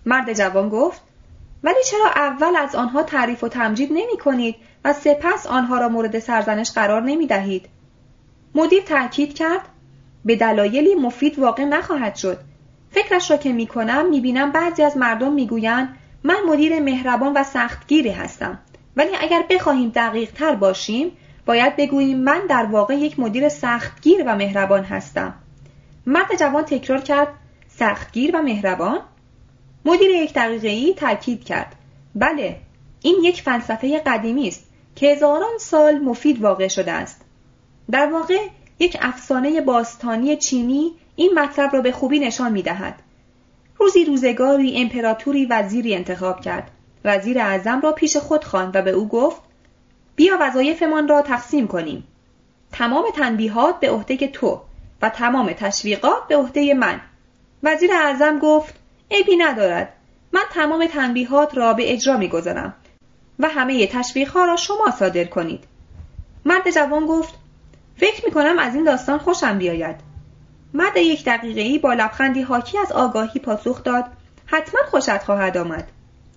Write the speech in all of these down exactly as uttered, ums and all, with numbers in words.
مرد جوان گفت: ولی چرا اول از آنها تعریف و تمجید نمی کنید و سپس آنها را مورد سرزنش قرار نمی دهید؟ مدیر تأکید کرد: به دلایلی مفید واقع نخواهد شد. فکرش را که می کنم می بینم بعضی از مردم می گویند من مدیر مهربان و سختگیری هستم، ولی اگر بخواهیم دقیق تر باشیم باید بگوییم من در واقع یک مدیر سختگیر و مهربان هستم. مرد جوان تکرار کرد: سختگیر و مهربان؟ مدیر یک دقیقه‌ای تأکید کرد: بله، این یک فلسفه قدیمی است که هزاران سال مفید واقع شده است. در واقع یک افسانه باستانی چینی این مطلب را به خوبی نشان می‌دهد. روزی روزگاری امپراتوری وزیری انتخاب کرد. وزیر اعظم را پیش خود خواند و به او گفت: بیا وظایفمان را تقسیم کنیم. تمام تنبیهات به عهده تو و تمام تشویقات به عهده من. وزیر اعظم گفت: عیبی ندارد. من تمام تنبیهات را به اجرا می‌گذارم و همه تشویق‌ها را شما صادر کنید. مرد جوان گفت: فکر می‌کنم از این داستان خوشم بیاید. مرد یک دقیقه‌ای با لبخندی حاکی از آگاهی پاسخ داد: حتما خوشت خواهد آمد.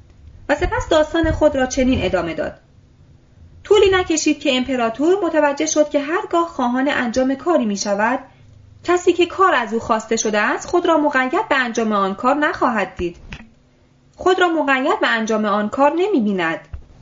و سپس داستان خود را چنین ادامه داد: طولی نکشید که امپراتور متوجه شد که هرگاه خواهان انجام کاری می‌شود، کسی که کار از او خواسته شده است خود را مقید به انجام آن کار نخواهد دید. خود را مقید به انجام آن کار نمی‌بیند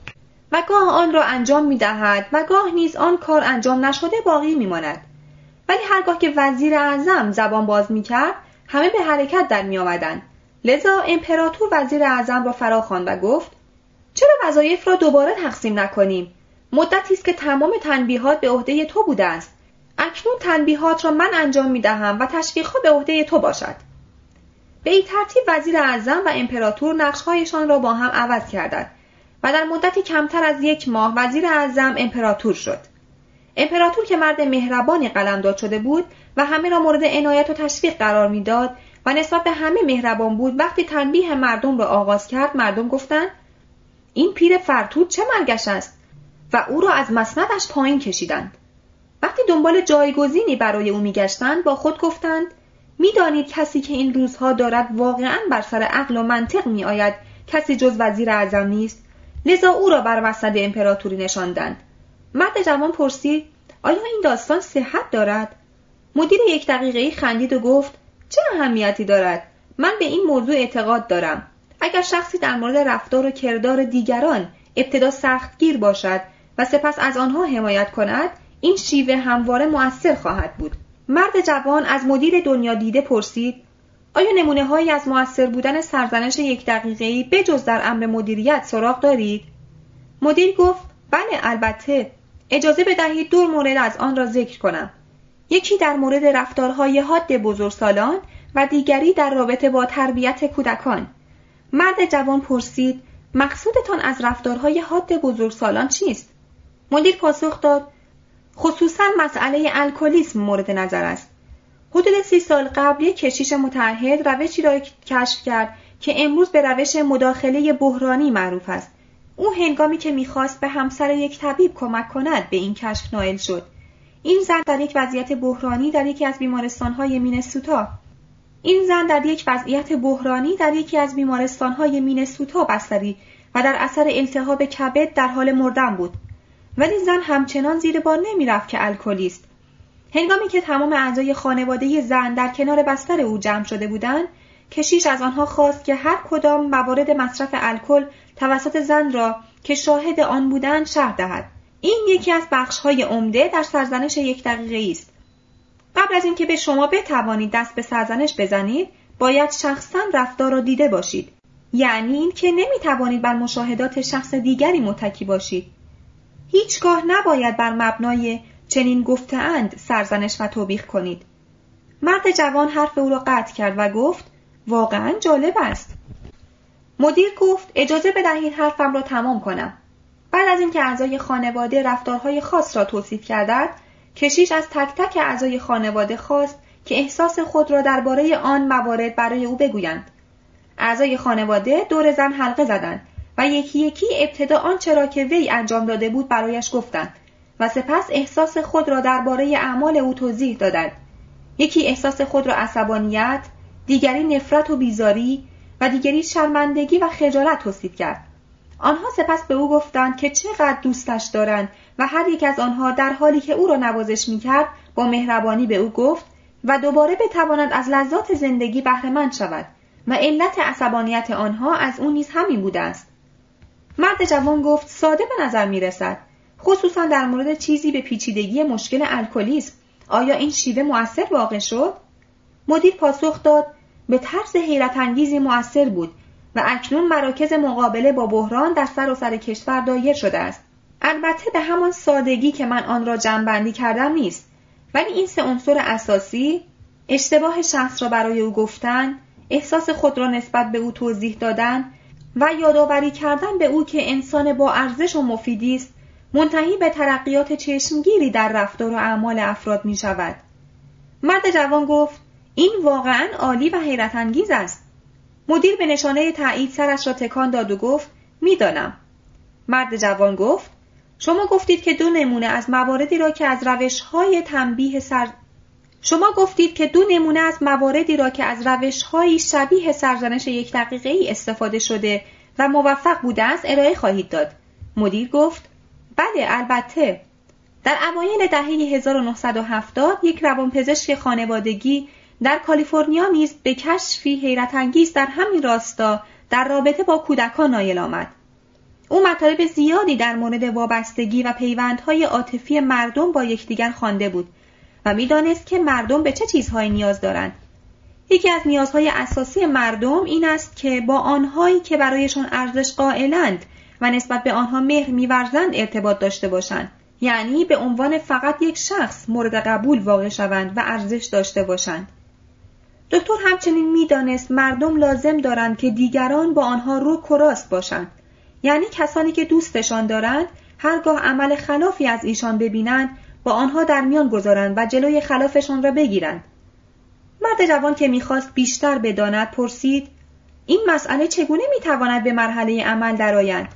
و گاه آن را انجام می‌دهد و گاه نیز آن کار انجام نشده باقی می‌ماند. ولی هرگاه که وزیر اعظم زبان باز می‌کرد، همه به حرکت در می‌آمدند. لذا امپراتور وزیر اعظم را فراخواند و گفت: چرا وظایف را دوباره تقسیم نکنیم؟ مدتی است که تمام تنبیهات به عهده تو بوده است. اکنون تنبیهات را من انجام می‌دهم و تشویق‌ها به عهده تو باشد. به این ترتیب وزیر اعظم و امپراتور نقش‌هایشان را با هم عوض کردند و در مدتی کمتر از یک ماه وزیر اعظم امپراتور شد. امپراتور که مرد مهربانی قلمداد شده بود و همه را مورد عنایت و تشویق قرار می‌داد و نسبت به همه مهربان بود، وقتی تنبیه مردم را آغاز کرد، مردم گفتند: این پیر فرتود چه مرگش است؟ و او را از مسندش پایین کشیدند. وقتی دنبال جایگزینی برای او می‌گشتند، با خود گفتند: می‌دانید کسی که این روزها دارد واقعاً بر سر عقل و منطق می‌آید کسی جز وزیر اعظم نیست. لذا او را بر مسند امپراتوری نشاندند. مرد جوان پرسید: آیا این داستان صحت دارد؟ مدیر یک دقیقه‌ای خندید و گفت: چه اهمیتی دارد؟ من به این موضوع اعتقاد دارم. اگر شخصی در مورد رفتار و کردار دیگران ابتدا سختگیر باشد و سپس از آنها حمایت کند، این شیوه همواره مؤثر خواهد بود. مرد جوان از مدیر دنیا دیده پرسید: آیا نمونه‌هایی از مؤثر بودن سرزنش یک دقیقه‌ای بجز در امر مدیریت سراغ دارید؟ مدیر گفت: بله البته. اجازه بدهید دو مورد از آن را ذکر کنم. یکی در مورد رفتارهای حاد بزرگسالان و دیگری در رابطه با تربیت کودکان. مرد جوان پرسید: مقصودتان از رفتارهای حاد بزرگسالان چیست؟ مدیر پاسخ داد: خصوصاً مسئله الکلیسم مورد نظر است. حدود سی سال قبل یک کشیش متعهد روشی را کشف کرد که امروز به روش مداخله بحرانی معروف است. او هنگامی که می‌خواست به همسر یک طبیب کمک کند به این کشف نائل شد. این زن در یک وضعیت بحرانی در یکی از بیمارستان‌های مینسوتا این زن در یک وضعیت بحرانی در یکی از بیمارستان‌های مینسوتا بستری و در اثر التهاب کبد در حال مردن بود. ولی زن همچنان زیر بار نمی‌رفت که الکلیست. هنگامی که تمام اعضای خانواده زن در کنار بستر او جمع شده بودند، کشیش از آنها خواست که هر کدام موارد مصرف الکل توسط زن را که شاهد آن بودند شرح دهد. این یکی از بخش‌های عمده در سرزنش یک دقیقه‌ای است. قبل از اینکه به شما بتوانید دست به سرزنش بزنید، باید شخصاً رفتار را دیده باشید. یعنی این که نمی‌توانید بر مشاهدات شخص دیگری متکی باشید. هیچگاه نباید بر مبنای چنین گفته‌اند سرزنش و توبیخ کنید. مرد جوان حرف او را قطع کرد و گفت: واقعاً جالب است. مدیر گفت: اجازه بدهید حرفم را تمام کنم. بعد از اینکه اعضای خانواده رفتارهای خاص را توصیف کردند، کشیش از تک تک اعضای خانواده خواست که احساس خود را درباره آن موارد برای او بگویند. اعضای خانواده دور زن حلقه زدند و یکی یکی ابتدا آنچه را که وی انجام داده بود برایش گفتند و سپس احساس خود را درباره اعمال او توضیح دادند. یکی احساس خود را عصبانیت، دیگری نفرت و بیزاری و دیگری شرمندگی و خجالت توصیف کرد. آنها سپس به او گفتند که چقدر دوستش دارند و هر یک از آنها در حالی که او را نوازش می‌کرد با مهربانی به او گفت و دوباره بتواند از لذات زندگی بهره‌مند شود و علت عصبانیت آنها از او نیز همین بوده است. مرد جوان گفت ساده به نظر می‌رسد، خصوصا در مورد چیزی به پیچیدگی مشکل الکلیسم. آیا این شیوه مؤثر واقع شد؟ مدیر پاسخ داد به طرز حیرت انگیزی مؤثر بود و اکنون مراکز مقابله با بحران در سراسر کشور دایر شده است. البته به همان سادگی که من آن را جمع‌بندی کردم نیست، ولی این سه عنصر اساسی، اشتباه شخص را برای او گفتن، احساس خود را نسبت به او توضیح دادن و یادآوری کردن به او که انسان با ارزش و مفیدی است، منتهی به ترقیات چشمگیری در رفتار و اعمال افراد می شود. مرد جوان گفت این واقعاً عالی و حیرت انگیز است. مدیر به نشانه تایید سرش را تکان داد و گفت میدانم. مرد جوان گفت شما گفتید که دو نمونه از مواردی را که از روش‌های تنبیه سر شما گفتید که دو نمونه از مواردی را که از روش‌های شبیه سرزنش یک دقیقه‌ای استفاده شده و موفق بوده است ارائه خواهید داد. مدیر گفت بله البته. در اوایل دهه هزار و نهصد و هفتاد یک روانپزشک خانوادگی در کالیفرنیا نیز به کشفی حیرت انگیز در همین راستا در رابطه با کودکان نایل آمد. او مطالب زیادی در مورد وابستگی و پیوندهای عاطفی مردم با یکدیگر خوانده بود و می‌دانست که مردم به چه چیزهایی نیاز دارند. یکی از نیازهای اساسی مردم این است که با آنهایی که برایشان ارزش قائلند و نسبت به آنها مهر می‌ورزند ارتباط داشته باشند، یعنی به عنوان فقط یک شخص مورد قبول واقع شوند و ارزش داشته باشند. دکتر همچنین می‌دانست مردم لازم دارند که دیگران با آنها رک و راست باشند، یعنی کسانی که دوستشان دارند هرگاه عمل خلافی از ایشان ببینند با آنها در میان گذارند و جلوی خلافشان را بگیرند. مرد جوان که می‌خواست بیشتر بداند پرسید این مسئله چگونه می‌تواند به مرحله عمل درآید؟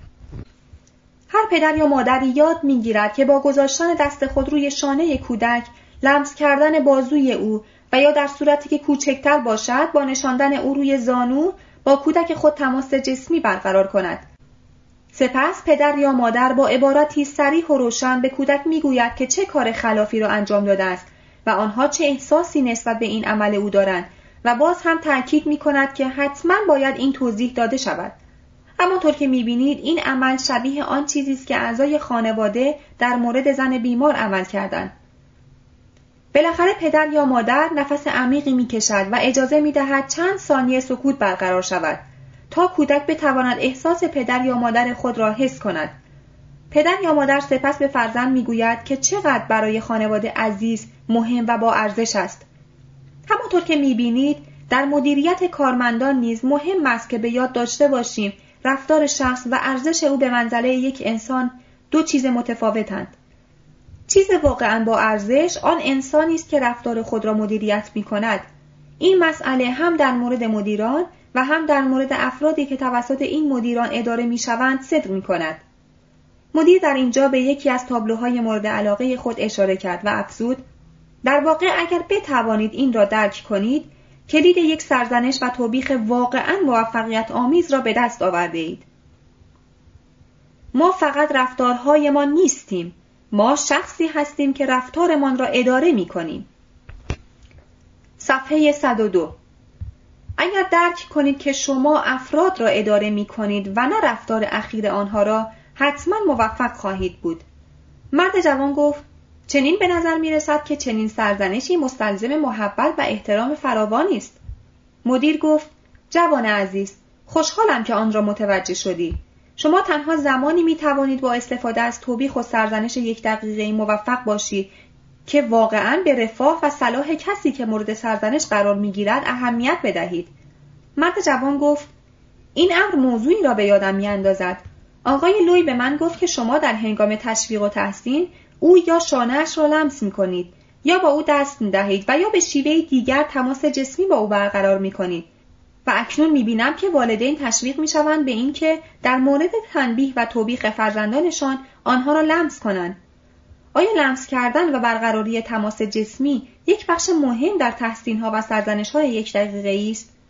هر پدر یا مادری یاد می‌گیرد که با گذاشتن دست خود روی شانه کودک، لمس کردن بازوی او و یا در صورتی که کوچکتر باشد با نشاندن او روی زانو با کودک خود تماس جسمی برقرار کند. سپس پدر یا مادر با عبارتی صریح و روشن به کودک می‌گوید که چه کار خلافی را انجام داده است و آنها چه احساسی نسبت به این عمل او دارند و باز هم تأکید می‌کند که حتماً باید این توضیح داده شود. همانطور که می‌بینید این عمل شبیه آن چیزی است که اعضای خانواده در مورد زن بیمار عمل کردند. بالاخره پدر یا مادر نفس عمیقی می‌کشد و اجازه می‌دهد چند ثانیه سکوت برقرار شود تا کودک بتواند احساس پدر یا مادر خود را حس کند. پدر یا مادر سپس به فرزند می‌گوید که چقدر برای خانواده عزیز، مهم و با ارزش است. همانطور که می‌بینید در مدیریت کارمندان نیز مهم است که به یاد داشته باشیم رفتار شخص و ارزش او به منزله یک انسان دو چیز متفاوتند. چیز واقعاً با ارزش آن انسانی است که رفتار خود را مدیریت می‌کند. این مسئله هم در مورد مدیران و هم در مورد افرادی که توسط این مدیران اداره می‌شوند صدق می‌کند. مدیر در اینجا به یکی از تابلوهای مورد علاقه خود اشاره کرد و افزود: در واقع اگر بتوانید این را درک کنید، کلید یک سرزنش و توبیخ واقعاً موفقیت آمیز را به دست آورده اید. ما فقط رفتارهایمان نیستیم، ما شخصی هستیم که رفتارمان را اداره می‌کنیم. صفحه صد و دو. اگر درک کنید که شما افراد را اداره می‌کنید و نه رفتار اخیر آنها را، حتما موفق خواهید بود. مرد جوان گفت: چنین به نظر می‌رسد که چنین سرزنشی مستلزم محبت و احترام فراوانی است. مدیر گفت: جوان عزیز، خوشحالم که آن را متوجه شدی. شما تنها زمانی می‌توانید با استفاده از توبیخ و سرزنش یک دقیقه‌ای موفق باشید که واقعاً به رفاه و صلاح کسی که مورد سرزنش قرار می‌گیرد اهمیت بدهید. مرد جوان گفت: این امر موضوعی را به یادم می‌اندازد. آقای لوی به من گفت که شما در هنگام تشویق و تحسین او یا شانه‌اش را لمس می‌کنید یا با او دست می‌دهید و یا به شیوه دیگر تماس جسمی با او برقرار می‌کنید. و اکنون می‌بینم که والدین تشویق می‌شوند به این که در مورد تنبیه و توبیخ فرزندانشان آنها را لمس کنند. آیا لمس کردن و برقراری تماس جسمی یک بخش مهم در تحسین‌ها و سرزنش‌های یک دقیقه‌ای است؟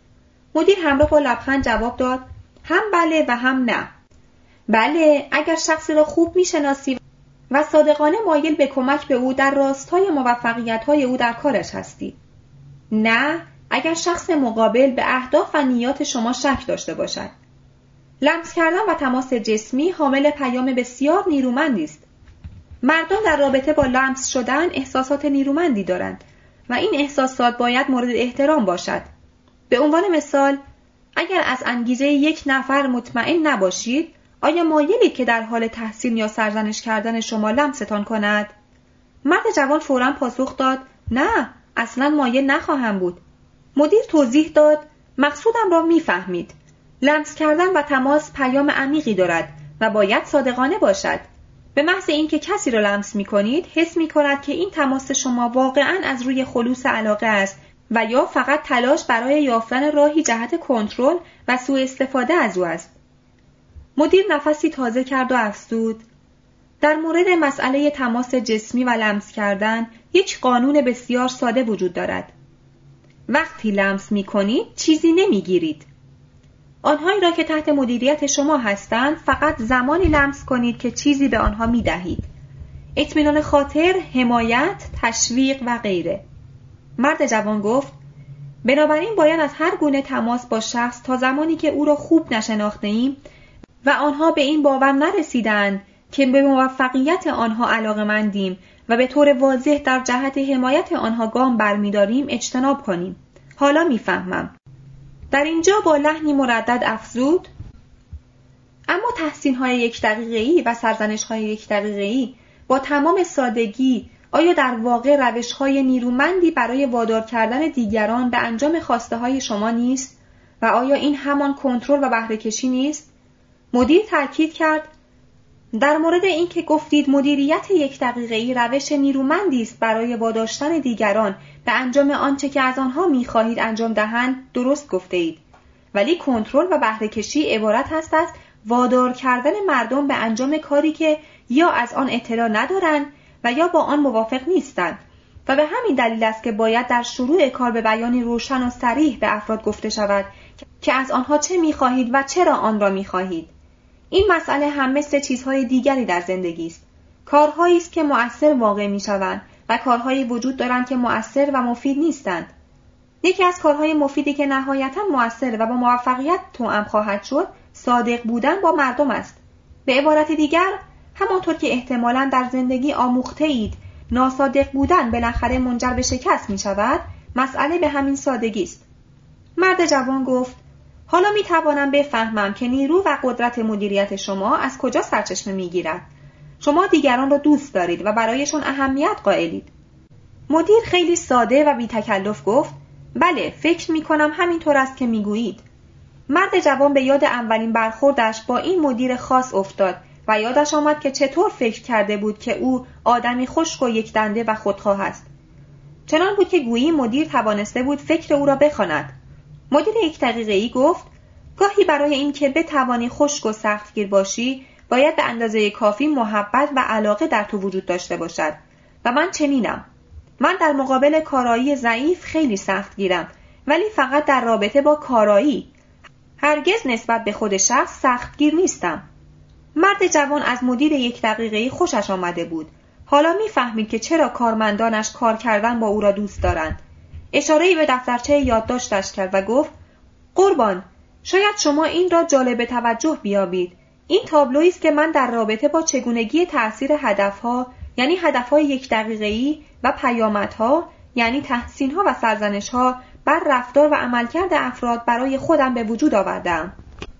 مدیر همراه با لبخند جواب داد: هم بله و هم نه. بله، اگر شخصی را خوب میشناسی و صادقانه مایل به کمک به او در راستای موفقیت‌های او در کارش هستی. نه، اگر شخص مقابل به اهداف و نیات شما شک داشته باشد. لمس کردن و تماس جسمی حامل پیام بسیار نیرومندی است. مردم در رابطه با لمس شدن احساسات نیرومندی دارند و این احساسات باید مورد احترام باشد. به عنوان مثال، اگر از انگیزه یک نفر مطمئن نباشید، آیا مایلید که در حال تحسین یا سرزنش کردن شما لمستان کند؟ مرد جوان فوراً پاسخ داد: نه، اصلاً مایل نخواهم بود. مدیر توضیح داد: مقصودم را میفهمید. لمس کردن و تماس پیام عمیقی دارد و باید صادقانه باشد. به محض اینکه کسی را لمس می‌کنید، حس می‌کند که این تماس شما واقعاً از روی خلوص علاقه است و یا فقط تلاش برای یافتن راهی جهت کنترل و سوء استفاده از او است. مدیر نفسی تازه کرد و افزود: در مورد مسئله تماس جسمی و لمس کردن یک قانون بسیار ساده وجود دارد. وقتی لمس می‌کنید چیزی نمی‌گیرید. آنهایی را که تحت مدیریت شما هستند فقط زمانی لمس کنید که چیزی به آنها می‌دهید. اطمینان خاطر، حمایت، تشویق و غیره. مرد جوان گفت: بنابراین باید از هر گونه تماس با شخص تا زمانی که او را خوب نشناخته‌ایم و آنها به این باور نرسیدند که به موفقیت آنها علاقه‌مندیم و به طور واضح در جهت حمایت آنها گام برمی‌داریم اجتناب کنیم. حالا می‌فهمم. در اینجا با لحنی مردد افزود: اما تحسین‌های یک دقیقه‌ای و سرزنش‌های یک دقیقه‌ای با تمام سادگی آیا در واقع روش‌های نیرومندی برای وادار کردن دیگران به انجام خواسته‌های شما نیست؟ و آیا این همان کنترل و بهره‌کشی نیست؟ مدیر تاکید کرد: در مورد این که گفتید مدیریت یک دقیقه‌ای روش نیرومندی است برای واداشتن دیگران به انجام آنچه که از آنها می‌خواهید انجام دهند، درست گفته‌اید. ولی کنترل و بهره‌کشی عبارت است از وادار کردن مردم به انجام کاری که یا از آن اطلاع ندارند و یا با آن موافق نیستند و به همین دلیل است که باید در شروع کار به بیانی روشن و صریح به افراد گفته شود که از آنها چه می‌خواهید و چرا آن را می‌خواهید. این مسئله هم مثل چیزهای دیگری در زندگی است. کارهایی است که مؤثر واقع می‌شوند و کارهایی وجود دارند که مؤثر و مفید نیستند. یکی از کارهای مفیدی که نهایتاً مؤثر و با موفقیت توأم خواهد شد، صادق بودن با مردم است. به عبارت دیگر، همانطور که احتمالاً در زندگی آموخته اید، ناصادق بودن بالاخره منجر به شکست می‌شود، مسئله به همین سادگی است. مرد جوان گفت: حالا می توانم بفهمم که نیرو و قدرت مدیریت شما از کجا سرچشمه می گیرد. شما دیگران را دوست دارید و برایشان اهمیت قائلید. مدیر خیلی ساده و بی تکلف گفت: بله، فکر می کنم همینطور است که می گویید. مرد جوان به یاد اولین برخوردش با این مدیر خاص افتاد و یادش آمد که چطور فکر کرده بود که او آدمی خشک و یک دنده و خودخواه است. چنان بود که گویی مدیر توانسته بود فکر او را بخواند. مدیر یک دقیقه‌ای گفت: گاهی برای این که بتوانی خشک و سختگیر باشی، باید به اندازه کافی محبت و علاقه در تو وجود داشته باشد و من چنینم. من در مقابل کارایی ضعیف خیلی سختگیرم، ولی فقط در رابطه با کارایی. هرگز نسبت به خود شخص سختگیر نیستم. مرد جوان از مدیر یک دقیقه‌ای خوشش آمده بود. حالا می‌فهمید که چرا کارمندانش کار کردن با او را دوست دارند. اشاره‌ای به دفترچه یادداشتش کرد و گفت: قربان، شاید شما این را جالب توجه بیابید. این تابلویی است که من در رابطه با چگونگی تأثیر هدفها، یعنی هدفهای یک دقیقه‌ای و پیامدها، یعنی تحسین‌ها و سرزنش‌ها بر رفتار و عملکرد افراد برای خودم به وجود آوردم.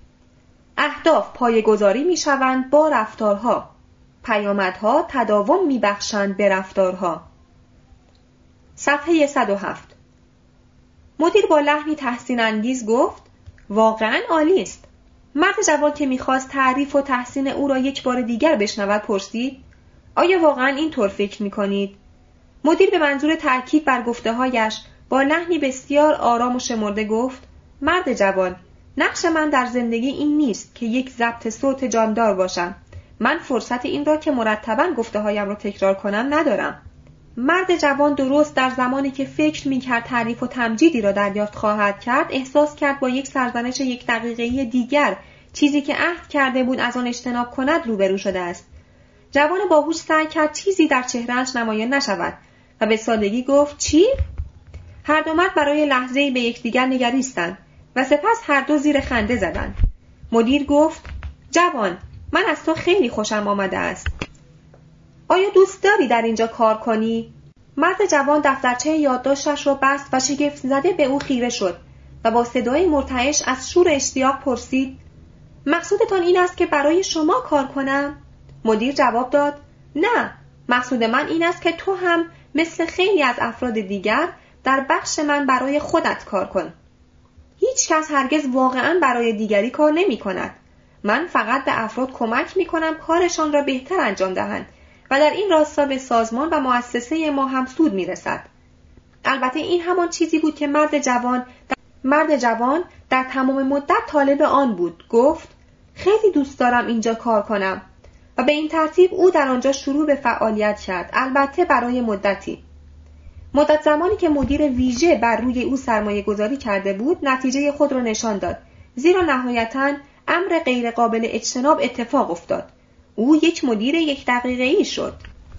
اهداف پایه‌گذاری می‌شوند با رفتارها. پیامدها تداوم می‌بخشند به رفتارها. صفحه صد و هفت. مدیر با لحنی تحسین انگیز گفت: واقعاً عالی است. مرد جوان که می‌خواست تعریف و تحسین او را یک بار دیگر بشنود پرسید: آیا واقعاً این طور فکر می‌کنید؟ مدیر به منظور تأکید بر گفته‌هایش با لحنی بسیار آرام و شمرده گفت: مرد جوان، نقش من در زندگی این نیست که یک ضبط صوت جاندار باشم. من فرصت این را که مرتباً گفته‌هایم را تکرار کنم ندارم. مرد جوان درست در زمانی که فکر می‌کرد تعریف و تمجیدی را دریافت خواهد کرد، احساس کرد با یک سرزنش یک دقیقه‌ای دیگر، چیزی که عهد کرده بود از آن اجتناب کند، روبرو شده است. جوان باهوش سعی کرد چیزی در چهره‌اش نمایان نشود و به سادگی گفت: چی؟ هر دو مرد برای لحظه‌ای به یکدیگر نگریستند و سپس هر دو زیر خنده زدند. مدیر گفت: جوان، من از تو خیلی خوشم آمده است. آیا دوست داری در اینجا کار کنی؟ مرد جوان دفترچه یادداشتش را بست و شگفت زده به او خیره شد و با صدای مرتعش از شور اشتیاق پرسید: مقصودتان این است که برای شما کار کنم؟ مدیر جواب داد: نه، مقصود من این است که تو هم مثل خیلی از افراد دیگر در بخش من برای خودت کار کن. هیچ کس هرگز واقعاً برای دیگری کار نمی کند. من فقط به افراد کمک می کنم کارشان را بهتر انجام دهند و در این راستا به سازمان و مؤسسه ما هم سود می رسد. البته این همان چیزی بود که مرد جوان در, مرد جوان در تمام مدت طالب آن بود. گفت: خیلی دوست دارم اینجا کار کنم. و به این ترتیب او در آنجا شروع به فعالیت کرد، البته برای مدتی. مدت زمانی که مدیر ویژه بر روی او سرمایه گذاری کرده بود، نتیجه خود را نشان داد، زیرا نهایتاً امر غیر قابل اجتناب اتفاق افتاد. او یک مدیر یک دقیقه‌ای شد.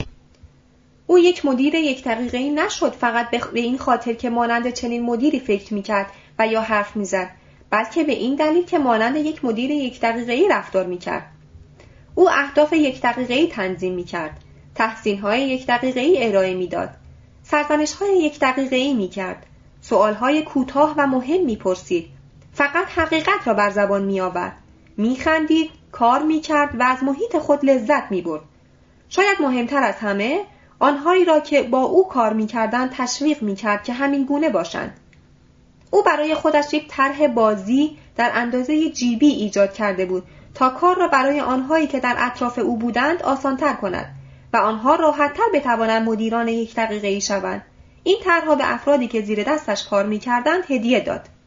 او یک مدیر یک دقیقه‌ای نشد فقط به این خاطر که مانند چنین مدیری فکر می‌کرد و یا حرف می‌زد، بلکه به این دلیل که مانند یک مدیر یک دقیقه‌ای رفتار می‌کرد. او اهداف یک دقیقه‌ای تنظیم می‌کرد، تحسین‌های یک دقیقه‌ای ارائه می‌داد، سرزنش‌های یک دقیقه‌ای می‌کرد، سوال‌های کوتاه و مهم می‌پرسید، فقط حقیقت را بر زبان می‌آورد، می‌خندید، کار می‌کرد و از محیط خود لذت می‌برد. شاید مهمتر از همه، آنهایی را که با او کار می‌کردند تشویق می‌کرد که همین گونه باشند. او برای خودش یک طرح بازی در اندازه جیبی ایجاد کرده بود تا کار را برای آنهایی که در اطراف او بودند آسان‌تر کند و آنها راحت‌تر بتوانند مدیران یک دقیقه‌ای شوند. این طرح به افرادی که زیر دستش کار می‌کردند هدیه داد.